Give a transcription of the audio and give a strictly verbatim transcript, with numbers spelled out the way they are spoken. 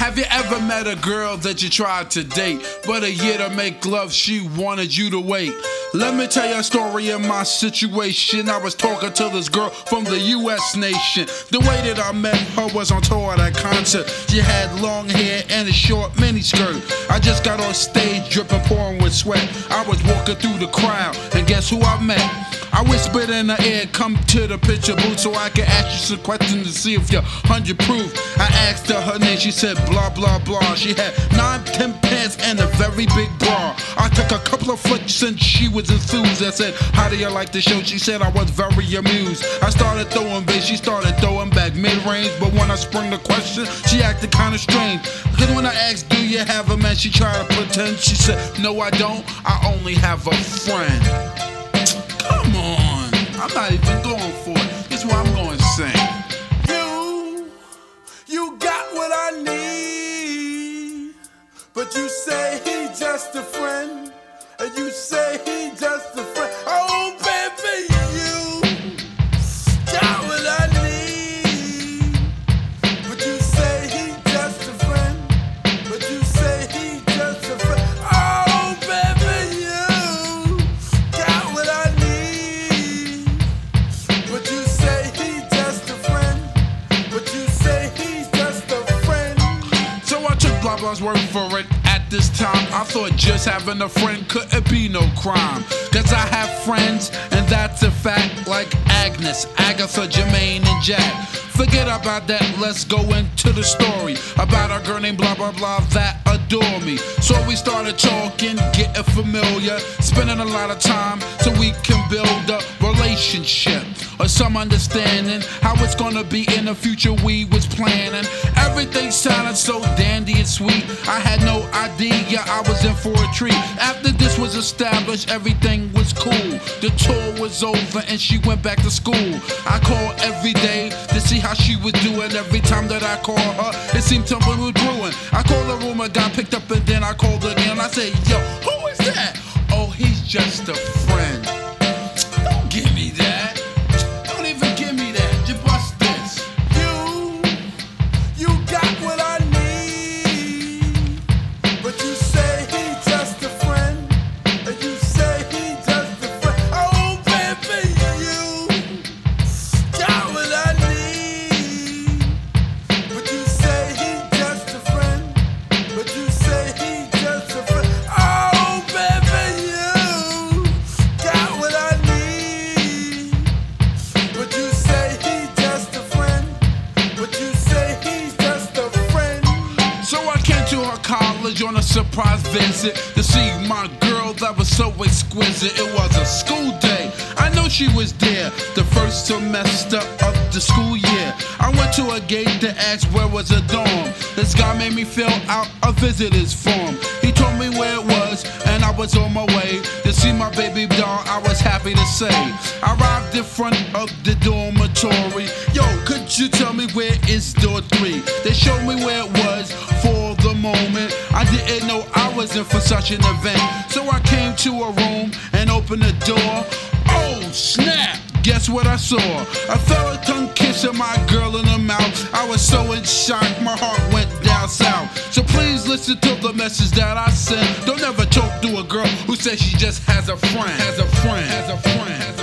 Have you ever met a girl that you tried to date, but a year to make love she wanted you to wait? Let me tell you a story of my situation. I was talking to this girl from the U S nation. The way that I met her was on tour at a concert. She had long hair and a short miniskirt. I just got on stage dripping, pouring with sweat. I was walking through the crowd, and guess who I met? I whispered in her ear, come to the picture booth so I can ask you some questions to see if you're hundred proof. I asked her her name, she said blah blah blah. She had nine, ten pants and a very big bra. I took a couple of flicks and she was enthused. I said, how do you like the show? She said I was very amused. I started throwing bass, she started throwing back mid-range. But when I sprung the question, she acted kinda strange. Cause when I asked, do you have a man? She tried to pretend. She said, no I don't, I only have a friend. Come on, I'm not even going for it. This is what I'm going to sing. You, you got what I need, but you say he just a friend, and you say he just a friend. Oh baby, you got what I need, but you say he just a friend, but you say he just a friend. Oh baby, you got what I need, but you say he just a friend, but you say he's just a friend. So I took blah blah's word for it. At this time, I thought just having a friend couldn't be no crime. Cause I have friends, and that's a fact, like Agnes, Agatha, Jermaine, and Jack. Forget about that, let's go into the story about a girl named blah blah blah that adore me. So we started talking, getting familiar, spending a lot of time so we can build a relationship or some understanding how it's gonna be in the future. We was planning, everything sounded so dandy and sweet. I had no idea I was in for a treat. After this was established, everything was cool. The tour was over and she went back to school. I called every day to see how she was doing. Every time that I called her, it seemed something was brewing. I called the room, I got picked up, and then I called again. I said, yo, who is that? Oh, he's just a friend. Don't give me that. Don't even give me that. You bust this. You, you got what I need, but you say he just a friend, and you say he just a friend. Oh baby, you got what I need, but you say he just a friend, but you say he just a friend. Oh baby, you got what I need, but you say he just a friend, but you say he's just a friend. So I came to her college on a surprise visit to see my girl that was so exquisite. It was a school day, I know she was there, the first semester of the school year. I went to a gate to ask where was a dorm. This guy made me fill out a visitor's form. He told me where it was, and I was on my way to see my baby doll. I was happy to say I arrived in front of the dormitory. Yo, could you tell me where is door three? They showed me where it was for the moment. I didn't know I was in for such an event. So I came to a room and opened the door. Oh snap, guess what I saw? A fella tongue kissing my girl in the mouth. I was so in shock, my heart went down south. So please listen to the message that I sent. Don't ever talk to a girl who says she just has a friend, has a friend, has a friend.